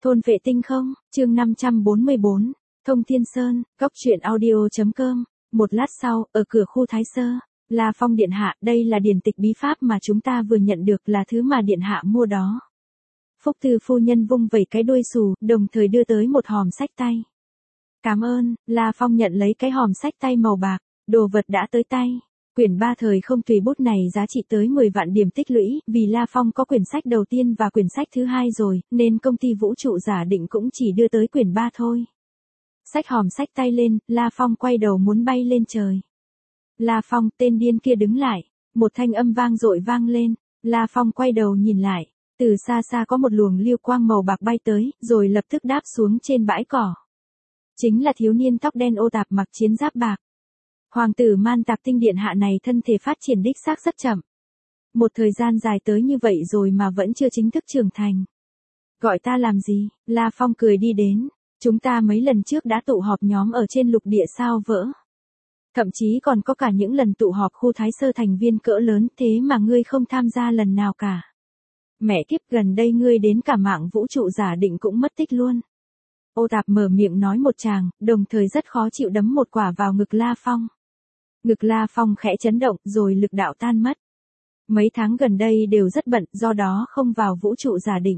Thôn vệ tinh không, chương 544, Thông Thiên Sơn, Cóc truyện audio.com. Một lát sau, ở cửa khu Thái Sơ, La Phong điện hạ, đây là điển tịch bí pháp mà chúng ta vừa nhận được, là thứ mà điện hạ mua đó. Phúc Tư phu nhân vung vẩy cái đuôi xù, đồng thời đưa tới một hòm sách tay. Cảm ơn, La Phong nhận lấy cái hòm sách tay màu bạc, đồ vật đã tới tay. Quyển 3 thời không tùy bút này giá trị tới 10 vạn điểm tích lũy, vì La Phong có quyển sách đầu tiên và quyển sách thứ hai rồi, nên công ty vũ trụ giả định cũng chỉ đưa tới quyển 3 thôi. Xách hòm sách tay lên, La Phong quay đầu muốn bay lên trời. La Phong, tên điên kia đứng lại. Một thanh âm vang dội vang lên, La Phong quay đầu nhìn lại. Từ xa xa có một luồng lưu quang màu bạc bay tới, rồi lập tức đáp xuống trên bãi cỏ. Chính là thiếu niên tóc đen Ô Tạp mặc chiến giáp bạc. Hoàng tử Man Tạp Tinh điện hạ này thân thể phát triển đích xác rất chậm. Một thời gian dài tới như vậy rồi mà vẫn chưa chính thức trưởng thành. Gọi ta làm gì? La Phong cười đi đến. Chúng ta mấy lần trước đã tụ họp nhóm ở trên lục địa sao vỡ. Thậm chí còn có cả những lần tụ họp khu Thái Sơ thành viên cỡ lớn, thế mà ngươi không tham gia lần nào cả. Mẹ kiếp, gần đây ngươi đến cả mạng vũ trụ giả định cũng mất tích luôn. Ô Tạp mở miệng nói một tràng, đồng thời rất khó chịu đấm một quả vào ngực La Phong. Ngực La Phong khẽ chấn động, rồi lực đạo tan mất. Mấy tháng gần đây đều rất bận, do đó không vào vũ trụ giả định.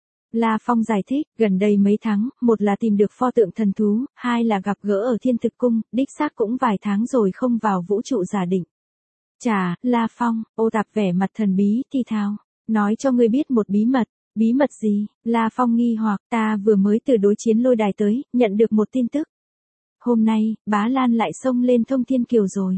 La Phong giải thích, gần đây mấy tháng, một là tìm được pho tượng thần thú, hai là gặp gỡ ở Thiên Thực Cung, đích xác cũng vài tháng rồi không vào vũ trụ giả định. Chà, La Phong, Ô Tạp vẻ mặt thần bí, thi thào, nói cho ngươi biết một bí mật. Bí mật gì? La Phong nghi hoặc, ta vừa mới từ đối chiến lôi đài tới, nhận được một tin tức. Hôm nay, Bá Lan lại xông lên Thông Thiên Kiều rồi.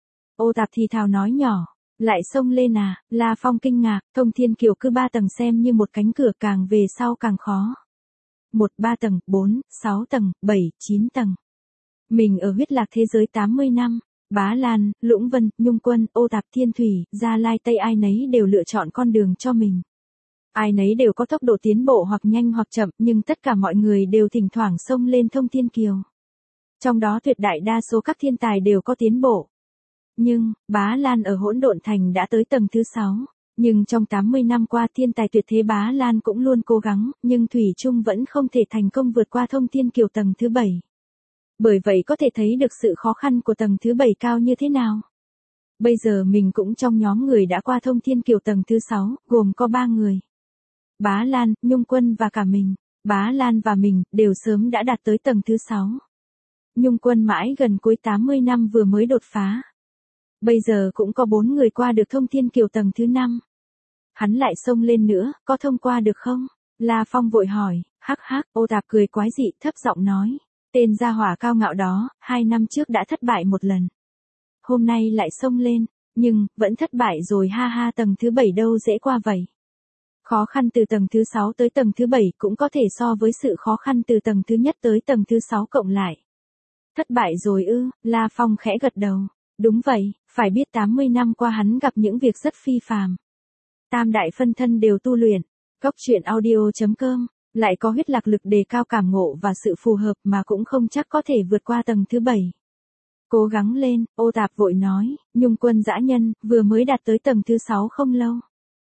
Ô Tạp thì thào nói nhỏ, lại xông lên à? La Phong kinh ngạc, Thông Thiên Kiều cứ 3 tầng xem như một cánh cửa, càng về sau càng khó. 1, 3 tầng, 4, 6 tầng, 7, 9 tầng. Mình ở huyết lạc thế giới 80 năm, Bá Lan, Lũng Vân, Nhung Quân, Ô Tạp, Thiên Thủy, Gia Lai Tây ai nấy đều lựa chọn con đường cho mình. Ai nấy đều có tốc độ tiến bộ hoặc nhanh hoặc chậm, nhưng tất cả mọi người đều thỉnh thoảng xông lên Thông Thiên Kiều. Trong đó tuyệt đại đa số các thiên tài đều có tiến bộ. Nhưng, Bá Lan ở Hỗn Độn Thành đã tới tầng thứ 6. Nhưng trong 80 năm qua thiên tài tuyệt thế Bá Lan cũng luôn cố gắng, nhưng Thủy Chung vẫn không thể thành công vượt qua Thông Thiên Kiều tầng thứ 7. Bởi vậy có thể thấy được sự khó khăn của tầng thứ 7 cao như thế nào. Bây giờ mình cũng trong nhóm người đã qua Thông Thiên Kiều tầng thứ 6, gồm có 3 người. Bá Lan, Nhung Quân và cả mình. Bá Lan và mình đều sớm đã đạt tới tầng thứ 6. Nhung Quân mãi gần cuối 80 năm vừa mới đột phá. Bây giờ cũng có 4 người qua được Thông Thiên Kiều tầng thứ 5. Hắn lại xông lên nữa, có thông qua được không? La Phong vội hỏi, hắc hắc, Ô Tạp cười quái dị, thấp giọng nói. Tên gia hỏa cao ngạo đó, 2 năm trước đã thất bại một lần. Hôm nay lại xông lên, nhưng, vẫn thất bại rồi ha ha, tầng thứ 7 đâu dễ qua vậy. Khó khăn từ tầng thứ 6 tới tầng thứ 7 cũng có thể so với sự khó khăn từ tầng thứ nhất tới tầng thứ 6 cộng lại. Thất bại rồi ư? La Phong khẽ gật đầu. Đúng vậy, phải biết 80 năm qua hắn gặp những việc rất phi phàm. Tam đại phân thân đều tu luyện. Cóc truyện audio.com. Lại có huyết lạc lực đề cao cảm ngộ và sự phù hợp mà cũng không chắc có thể vượt qua tầng thứ 7. Cố gắng lên, Ô Tạp vội nói, Nhung Quân dã nhân, vừa mới đạt tới tầng thứ 6 không lâu.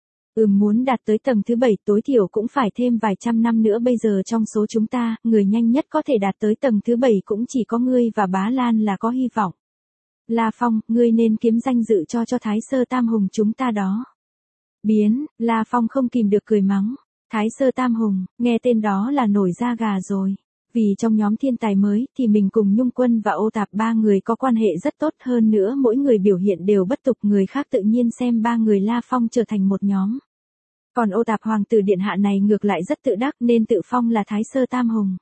Muốn đạt tới tầng thứ 7 tối thiểu cũng phải thêm vài trăm năm nữa, bây giờ trong số chúng ta, người nhanh nhất có thể đạt tới tầng thứ 7 cũng chỉ có ngươi và Bá Lan là có hy vọng. La Phong, ngươi nên kiếm danh dự cho Thái Sơ Tam Hùng chúng ta đó. Biến, La Phong không kìm được cười mắng. Thái Sơ Tam Hùng, nghe tên đó là nổi da gà rồi. Vì trong nhóm thiên tài mới thì mình cùng Nhung Quân và Ô Tạp 3 người có quan hệ rất tốt, hơn nữa mỗi người biểu hiện đều bất tục, người khác tự nhiên xem 3 người La Phong trở thành một nhóm. Còn Ô Tạp hoàng tử điện hạ này ngược lại rất tự đắc nên tự phong là Thái Sơ Tam Hùng.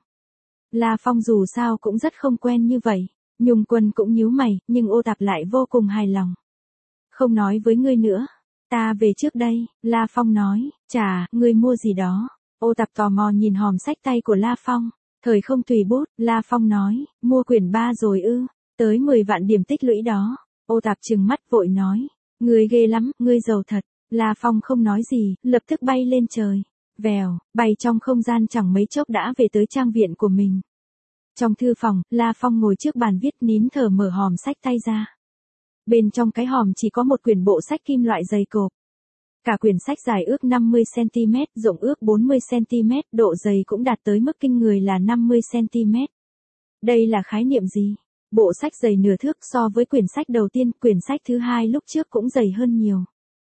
La Phong dù sao cũng rất không quen như vậy. Nhung Quân cũng nhíu mày, nhưng Ô Tạp lại vô cùng hài lòng. Không nói với ngươi nữa. Ta về trước đây, La Phong nói. Chà, ngươi mua gì đó? Ô Tạp tò mò nhìn hòm sách tay của La Phong. Thời không tùy bút, La Phong nói, mua quyển 3 rồi ư? Tới 10 vạn điểm tích lũy đó. Ô Tạp trừng mắt vội nói. Ngươi ghê lắm, ngươi giàu thật. La Phong không nói gì, lập tức bay lên trời. Vèo, bay trong không gian chẳng mấy chốc đã về tới trang viện của mình. Trong thư phòng, La Phong ngồi trước bàn viết, nín thở mở hòm sách tay ra. Bên trong cái hòm chỉ có một quyển bộ sách kim loại dày cộp. Cả quyển sách dài ước 50cm, rộng ước 40cm, độ dày cũng đạt tới mức kinh người là 50cm. Đây là khái niệm gì? Bộ sách dày nửa thước so với quyển sách đầu tiên, quyển sách thứ hai lúc trước cũng dày hơn nhiều.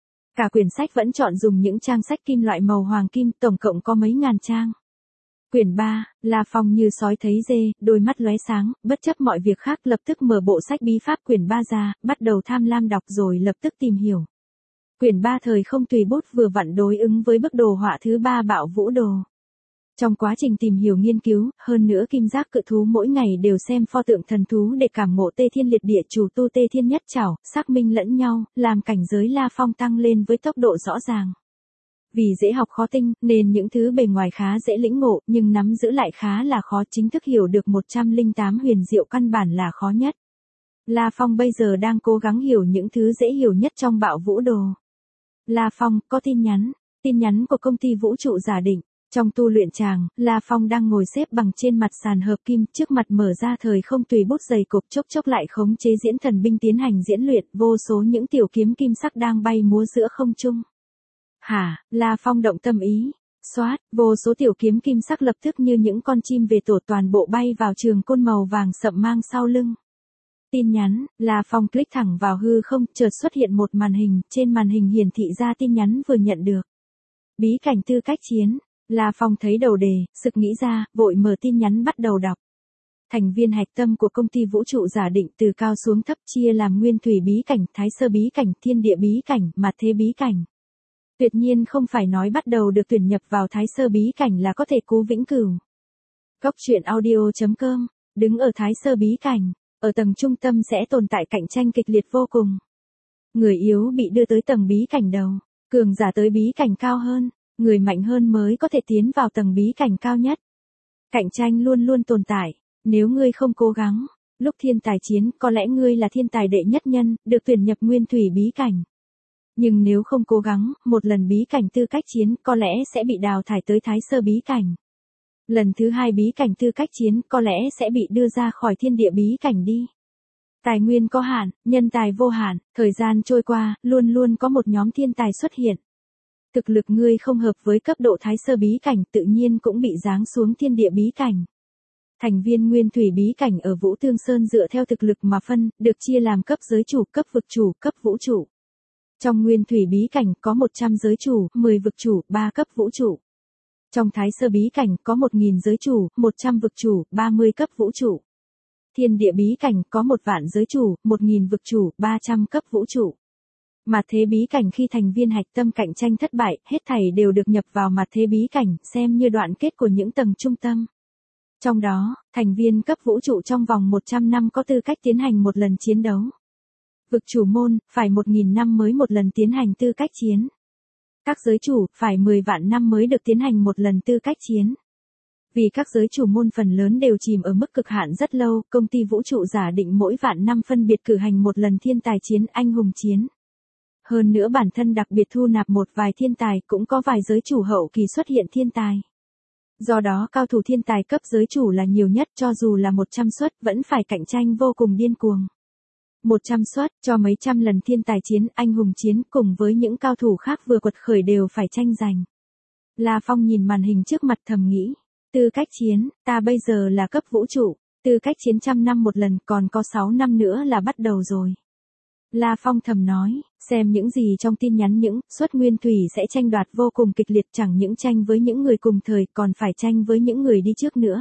Cả quyển sách vẫn chọn dùng những trang sách kim loại màu hoàng kim, tổng cộng có mấy ngàn trang. Quyển 3, La Phong như sói thấy dê, đôi mắt lóe sáng, bất chấp mọi việc khác lập tức mở bộ sách bí pháp quyển 3 ra, bắt đầu tham lam đọc rồi lập tức tìm hiểu. Quyển 3 thời không tùy bút vừa vặn đối ứng với bức đồ họa thứ 3 Bạo Vũ Đồ. Trong quá trình tìm hiểu nghiên cứu, hơn nữa kim giác cự thú mỗi ngày đều xem pho tượng thần thú để cảm ngộ Tê Thiên Liệt Địa Chủ Tu Tê Thiên Nhất Trảo, xác minh lẫn nhau, làm cảnh giới La Phong tăng lên với tốc độ rõ ràng. Vì dễ học khó tinh, nên những thứ bề ngoài khá dễ lĩnh ngộ, nhưng nắm giữ lại khá là khó, chính thức hiểu được 108 huyền diệu căn bản là khó nhất. La Phong bây giờ đang cố gắng hiểu những thứ dễ hiểu nhất trong Bạo Vũ Đồ. La Phong, có tin nhắn của công ty vũ trụ giả định. Trong tu luyện tràng, La Phong đang ngồi xếp bằng trên mặt sàn hợp kim, trước mặt mở ra thời không tùy bút dày cục, chốc chốc lại khống chế diễn thần binh tiến hành diễn luyện, vô số những tiểu kiếm kim sắc đang bay múa giữa không trung. Hả, La Phong động tâm ý. Xoát, vô số tiểu kiếm kim sắc lập tức như những con chim về tổ toàn bộ bay vào trường côn màu vàng sậm mang sau lưng. Tin nhắn, La Phong click thẳng vào hư không, chợt xuất hiện một màn hình, trên màn hình hiển thị ra tin nhắn vừa nhận được. Bí cảnh tư cách chiến. La Phong thấy đầu đề, sực nghĩ ra, vội mở tin nhắn bắt đầu đọc. Thành viên hạch tâm của công ty vũ trụ giả định từ cao xuống thấp chia làm nguyên thủy bí cảnh, thái sơ bí cảnh, thiên địa bí cảnh, mạt thế bí cảnh. Tuyệt nhiên không phải nói bắt đầu được tuyển nhập vào thái sơ bí cảnh là có thể cứu vĩnh cửu. Góc truyện audio.com, đứng ở thái sơ bí cảnh, ở tầng trung tâm sẽ tồn tại cạnh tranh kịch liệt vô cùng. Người yếu bị đưa tới tầng bí cảnh đầu, cường giả tới bí cảnh cao hơn. Người mạnh hơn mới có thể tiến vào tầng bí cảnh cao nhất. Cạnh tranh luôn luôn tồn tại, nếu ngươi không cố gắng, lúc thiên tài chiến có lẽ ngươi là thiên tài đệ nhất nhân, được tuyển nhập nguyên thủy bí cảnh. Nhưng nếu không cố gắng, một lần bí cảnh tư cách chiến có lẽ sẽ bị đào thải tới thái sơ bí cảnh. Lần thứ hai bí cảnh tư cách chiến có lẽ sẽ bị đưa ra khỏi thiên địa bí cảnh đi. Tài nguyên có hạn, nhân tài vô hạn, thời gian trôi qua, luôn luôn có một nhóm thiên tài xuất hiện. Thực lực ngươi không hợp với cấp độ thái sơ bí cảnh tự nhiên cũng bị giáng xuống thiên địa bí cảnh. Thành viên nguyên thủy bí cảnh ở Vũ Tương Sơn dựa theo thực lực mà phân, được chia làm cấp giới chủ, cấp vực chủ, cấp vũ trụ. Trong nguyên thủy bí cảnh có 100 giới chủ, 10 vực chủ, 3 cấp vũ trụ. Trong thái sơ bí cảnh có 1000 giới chủ, 100 vực chủ, 30 cấp vũ trụ. Thiên địa bí cảnh có 1 vạn giới chủ, 1000 vực chủ, 300 cấp vũ trụ. Mạt thế bí cảnh khi thành viên hạch tâm cạnh tranh thất bại, hết thảy đều được nhập vào mạt thế bí cảnh, xem như đoạn kết của những tầng trung tâm. Trong đó, thành viên cấp vũ trụ trong vòng 100 năm có tư cách tiến hành một lần chiến đấu. Vực chủ môn, phải 1000 năm mới một lần tiến hành tư cách chiến. Các giới chủ, phải 10 vạn năm mới được tiến hành một lần tư cách chiến. Vì các giới chủ môn phần lớn đều chìm ở mức cực hạn rất lâu, công ty vũ trụ giả định mỗi vạn năm phân biệt cử hành một lần thiên tài chiến, anh hùng chiến. Hơn nữa bản thân đặc biệt thu nạp một vài thiên tài, cũng có vài giới chủ hậu kỳ xuất hiện thiên tài. Do đó cao thủ thiên tài cấp giới chủ là nhiều nhất, cho dù là 100 suất vẫn phải cạnh tranh vô cùng điên cuồng. 100 suất cho mấy trăm lần thiên tài chiến, anh hùng chiến cùng với những cao thủ khác vừa quật khởi đều phải tranh giành. La Phong nhìn màn hình trước mặt thầm nghĩ, tư cách chiến, ta bây giờ là cấp vũ trụ, tư cách chiến 100 năm một lần, còn có 6 năm nữa là bắt đầu rồi. La Phong thầm nói, xem những gì trong tin nhắn những suất nguyên thủy sẽ tranh đoạt vô cùng kịch liệt, chẳng những tranh với những người cùng thời còn phải tranh với những người đi trước nữa.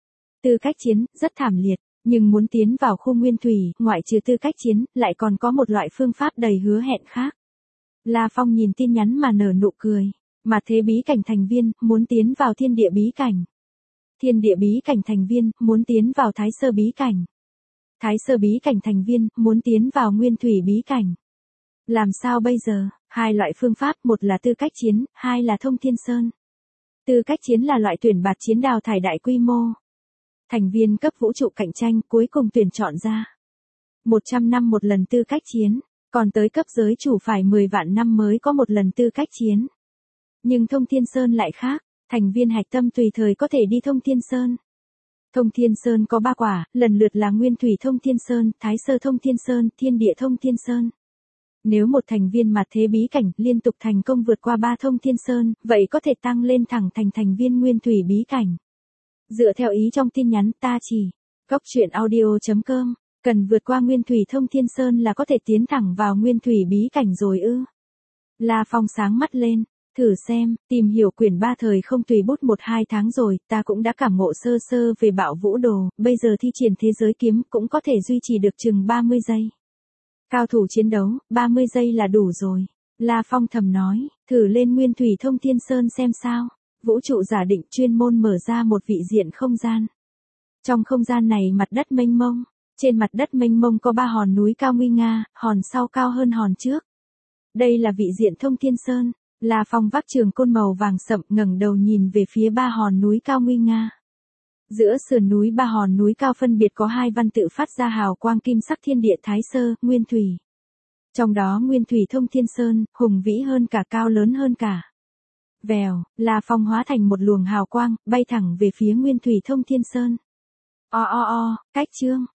Tư cách chiến, rất thảm liệt, nhưng muốn tiến vào khu nguyên thủy, ngoại trừ tư cách chiến, lại còn có một loại phương pháp đầy hứa hẹn khác. La Phong nhìn tin nhắn mà nở nụ cười, mà thế bí cảnh thành viên, muốn tiến vào thiên địa bí cảnh. Thiên địa bí cảnh thành viên, muốn tiến vào thái sơ bí cảnh. Thái sơ bí cảnh thành viên, muốn tiến vào nguyên thủy bí cảnh. Làm sao bây giờ? Hai loại phương pháp, một là tư cách chiến, hai là thông thiên sơn. Tư cách chiến là loại tuyển bạt chiến đào thải đại quy mô. Thành viên cấp vũ trụ cạnh tranh cuối cùng tuyển chọn ra. 100 năm một lần tư cách chiến, còn tới cấp giới chủ phải 10 vạn năm mới có một lần tư cách chiến. Nhưng thông thiên sơn lại khác, thành viên hạch tâm tùy thời có thể đi thông thiên sơn. Thông thiên sơn có 3 quả, lần lượt là nguyên thủy thông thiên sơn, thái sơ thông thiên sơn, thiên địa thông thiên sơn. Nếu một thành viên mặt thế bí cảnh liên tục thành công vượt qua 3 thông thiên sơn, vậy có thể tăng lên thẳng thành thành viên nguyên thủy bí cảnh. Dựa theo ý trong tin nhắn ta chỉ, goctruyện.audio.com, cần vượt qua nguyên thủy thông thiên sơn là có thể tiến thẳng vào nguyên thủy bí cảnh rồi ư. La Phong sáng mắt lên, thử xem, tìm hiểu quyển 3 thời không tùy bút 1-2 tháng rồi, ta cũng đã cảm ngộ sơ sơ về bạo vũ đồ, bây giờ thi triển thế giới kiếm cũng có thể duy trì được chừng 30 giây. Cao thủ chiến đấu, 30 giây là đủ rồi. La Phong thầm nói, thử lên nguyên thủy thông thiên sơn xem sao. Vũ trụ giả định chuyên môn mở ra một vị diện không gian. Trong không gian này mặt đất mênh mông. Trên mặt đất mênh mông có 3 hòn núi cao nguy nga, hòn sau cao hơn hòn trước. Đây là vị diện thông thiên sơn. La Phong vác trường côn màu vàng sậm ngẩng đầu nhìn về phía 3 hòn núi cao nguy nga. Giữa sườn núi 3 hòn núi cao phân biệt có 2 văn tự phát ra hào quang kim sắc thiên địa thái sơ, nguyên thủy. Trong đó nguyên thủy thông thiên sơn, hùng vĩ hơn cả cao lớn hơn cả. Vèo, La Phong hóa thành một luồng hào quang, bay thẳng về phía nguyên thủy thông thiên sơn. Cách chương.